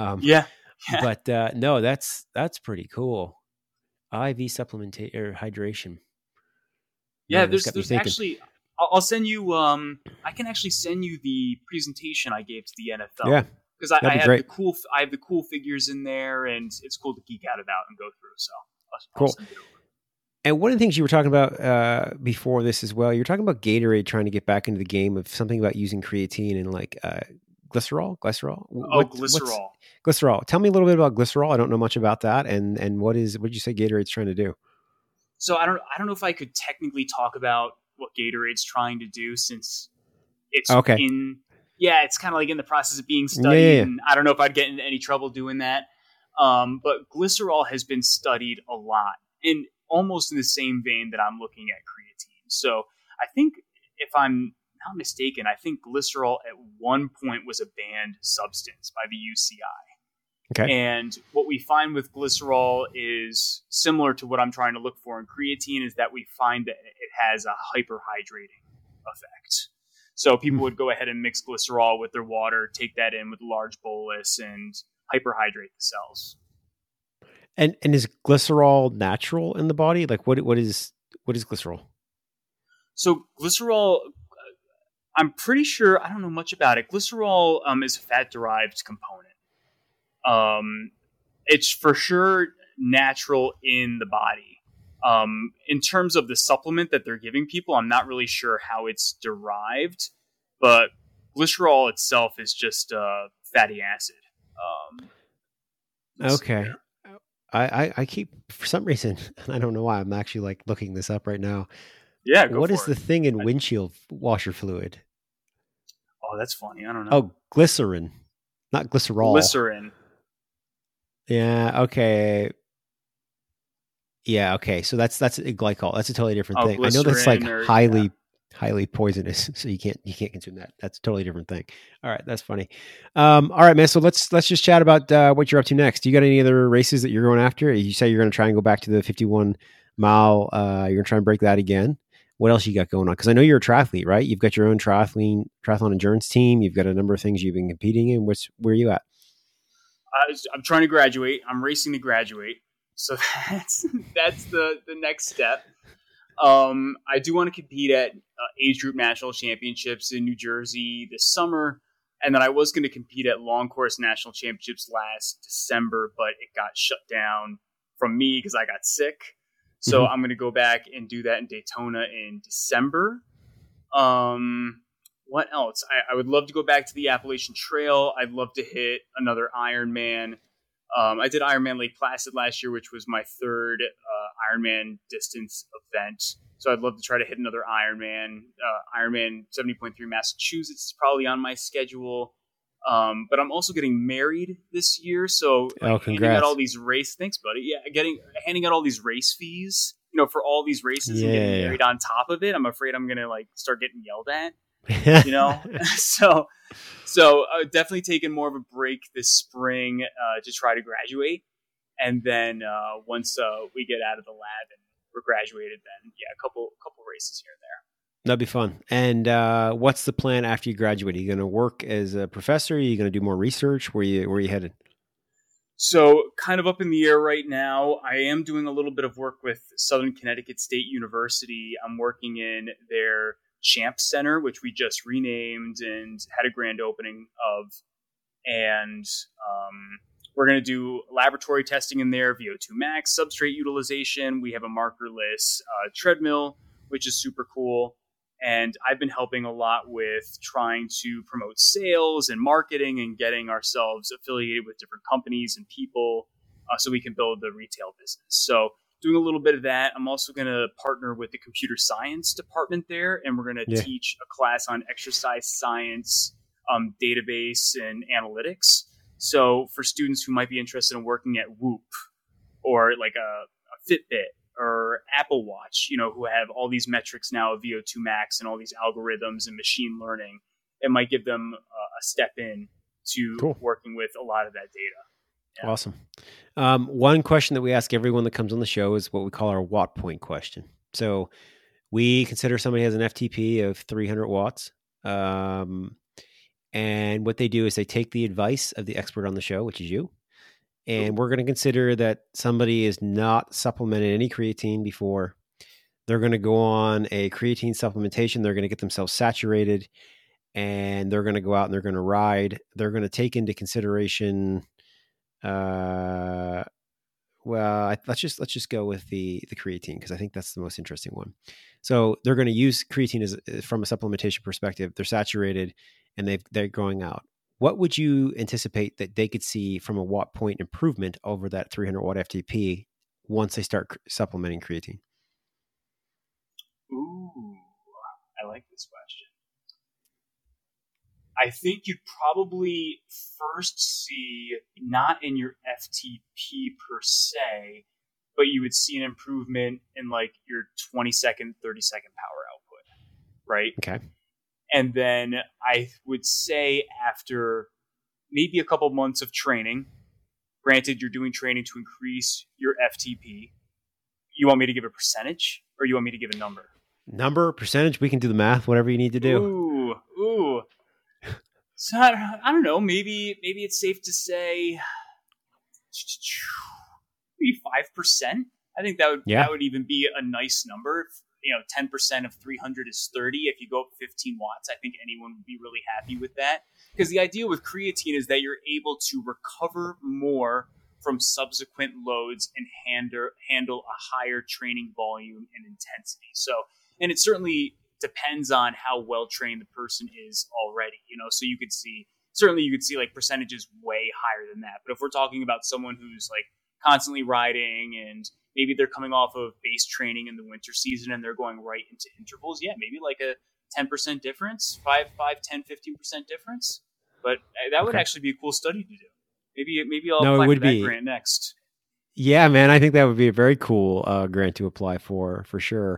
But no, that's pretty cool. IV supplementation or hydration. Yeah, there's actually. I'll send you. I can actually send you the presentation I gave to the NFL. Yeah, because I have the cool. I have the cool figures in there, and it's cool to geek out about and go through. So I'll send it over. And one of the things you were talking about before this as well, you're talking about Gatorade trying to get back into the game of something about using creatine and like glycerol. Glycerol. Tell me a little bit about glycerol. I don't know much about that. And what did you say Gatorade's trying to do? So I don't know if I could technically talk about what Gatorade's trying to do since it's it's kind of like in the process of being studied. And I don't know if I'd get into any trouble doing that. But glycerol has been studied a lot in almost in the same vein that I'm looking at creatine. So I think if I'm not mistaken, I think glycerol at one point was a banned substance by the UCI. Okay. And what we find with glycerol is similar to what I'm trying to look for in creatine is that we find that it has a hyperhydrating effect. So people would go ahead and mix glycerol with their water, take that in with a large bolus and hyperhydrate the cells. And is glycerol natural in the body? Like what is glycerol? So glycerol, I'm pretty sure, I don't know much about it. Glycerol is a fat-derived component. It's for sure natural in the body. In terms of the supplement that they're giving people, I'm not really sure how it's derived, but glycerol itself is just fatty acid. Okay. I keep, for some reason, I don't know why, I'm actually like looking this up right now. Yeah, what is the thing in windshield washer fluid? Oh, that's funny. I don't know. Oh, glycerin, not glycerol. Glycerin. Yeah. Okay. Yeah. Okay. So that's a glycol. That's a totally different thing. I know that's like highly highly poisonous, so you can't consume that. That's a totally different thing. All right, that's funny. All right, man. So let's just chat about what you're up to next. Do you got any other races that you're going after? You say you're going to try and go back to the 51 mile. You're going to try and break that again. What else you got going on? Because I know you're a triathlete, right? You've got your own triathlon endurance team. You've got a number of things you've been competing in. Where are you at? I'm trying to graduate. I'm racing to graduate. So that's the next step. I do want to compete at age group national championships in New Jersey this summer. And then I was going to compete at long course national championships last December, but it got shut down from me because I got sick. So I'm going to go back and do that in Daytona in December. What else? I would love to go back to the Appalachian Trail. I'd love to hit another Ironman. I did Ironman Lake Placid last year, which was my third Ironman distance event. So I'd love to try to hit another Ironman. Ironman 70.3 Massachusetts is probably on my schedule. But I'm also getting married this year. So handing out all these thanks, buddy. Yeah, handing out all these race fees, for all these races and getting married on top of it. I'm afraid I'm going to start getting yelled at. So definitely taking more of a break this spring to try to graduate, and then once we get out of the lab and we're graduated, then a couple races here and there. That'd be fun. And what's the plan after you graduate? Are you going to work as a professor? Are you going to do more research? Where are you headed? So kind of up in the air right now. I am doing a little bit of work with Southern Connecticut State University. I'm working in their Champ Center, which we just renamed and had a grand opening of. And we're going to do laboratory testing in there, VO2 max, substrate utilization. We have a markerless treadmill, which is super cool. And I've been helping a lot with trying to promote sales and marketing and getting ourselves affiliated with different companies and people so we can build the retail business. So doing a little bit of that. I'm also going to partner with the computer science department there, and we're going to teach a class on exercise science, database, and analytics. So for students who might be interested in working at Whoop or like a Fitbit or Apple Watch, who have all these metrics now of VO2 max and all these algorithms and machine learning, it might give them a step in to working with a lot of that data. Yeah. Awesome. One question that we ask everyone that comes on the show is what we call our watt point question. So we consider somebody has an FTP of 300 watts. And what they do is they take the advice of the expert on the show, which is you. And we're going to consider that somebody is not supplemented any creatine before. They're going to go on a creatine supplementation. They're going to get themselves saturated, and they're going to go out and they're going to ride. They're going to take into consideration let's just go with the creatine, because I think that's the most interesting one. So they're going to use creatine from a supplementation perspective. They're saturated and they're going out. What would you anticipate that they could see from a watt point improvement over that 300 watt FTP once they start supplementing creatine? Ooh, I like this question. I think you'd probably first see, not in your FTP per se, but you would see an improvement in like your 20-second, 30-second power output, right? Okay. And then I would say after maybe a couple months of training, granted you're doing training to increase your FTP, you want me to give a percentage or you want me to give a number? Number, percentage, we can do the math, whatever you need to do. Ooh. So I don't know. Maybe it's safe to say maybe 5%. I think that would even be a nice number. 10% of 300 is 30. If you go up 15 watts, I think anyone would be really happy with that. Because the idea with creatine is that you're able to recover more from subsequent loads and handle a higher training volume and intensity. So, and it certainly depends on how well trained the person is already, so you could see like percentages way higher than that. But if we're talking about someone who's like constantly riding and maybe they're coming off of base training in the winter season and they're going right into intervals, maybe like a 10% difference, 5, 10, 15% difference. But that would actually be a cool study to do. Maybe I'll apply for that grant next. Yeah, man, I think that would be a very cool grant to apply for sure.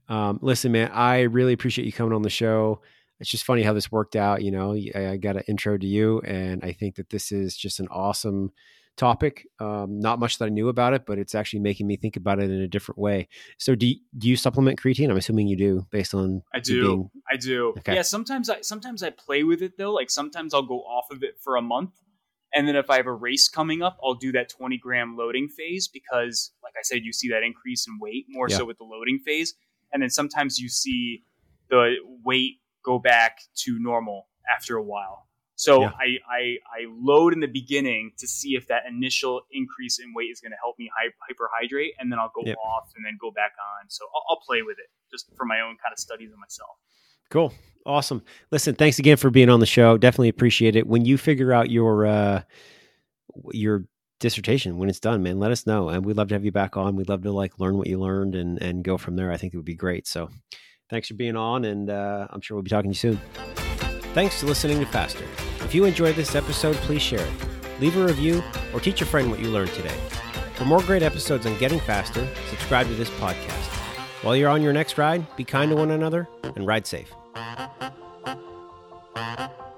Listen, man, I really appreciate you coming on the show. It's just funny how this worked out. I got an intro to you, and I think that this is just an awesome topic. Not much that I knew about it, but it's actually making me think about it in a different way. So do you supplement creatine? I'm assuming you do based on I do. Okay. Yeah. Sometimes I play with it though. Like sometimes I'll go off of it for a month. And then if I have a race coming up, I'll do that 20-gram loading phase because like I said, you see that increase in weight more so with the loading phase. And then sometimes you see the weight go back to normal after a while. So I load in the beginning to see if that initial increase in weight is going to help me hyperhydrate, and then I'll go off and then go back on. So I'll play with it just for my own kind of studies of myself. Cool. Awesome. Listen, thanks again for being on the show. Definitely appreciate it. When you figure out your dissertation, when it's done, man, let us know. And we'd love to have you back on. We'd love to learn what you learned and go from there. I think it would be great. So thanks for being on, and I'm sure we'll be talking to you soon. Thanks for listening to Faster. If you enjoyed this episode, please share it. Leave a review or teach a friend what you learned today. For more great episodes on getting faster, subscribe to this podcast. While you're on your next ride, be kind to one another and ride safe.